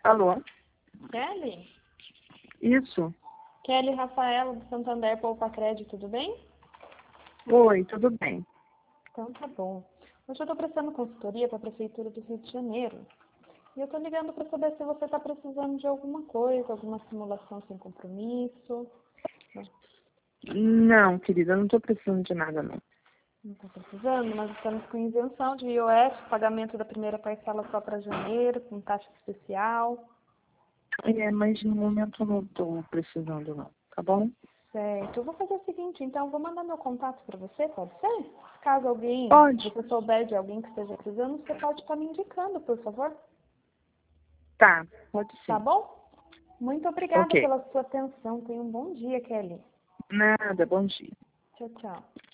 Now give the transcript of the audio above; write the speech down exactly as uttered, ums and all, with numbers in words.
Alô? Kelly? Isso. Kelly Rafaela do Santander Poupa Crédito, tudo bem? Oi, tudo bem. Então tá bom. Hoje eu estou prestando consultoria para a Prefeitura do Rio de Janeiro. E eu estou ligando para saber se você está precisando de alguma coisa, alguma simulação sem compromisso. Não, querida, eu não estou precisando de nada, não. Não está precisando? Nós estamos com isenção de I O S, pagamento da primeira parcela só para janeiro, com taxa especial. É, mas no momento eu não estou precisando, não. Tá bom? Certo. Eu vou fazer o seguinte, então, eu vou mandar meu contato para você, pode ser? Caso alguém, Pode. você souber de alguém que esteja precisando, você pode estar me indicando, por favor. Tá, pode Tá sim. bom? Muito obrigada Ok. pela sua atenção. Tenha um bom dia, Kelly. Nada, bom dia. Tchau, tchau.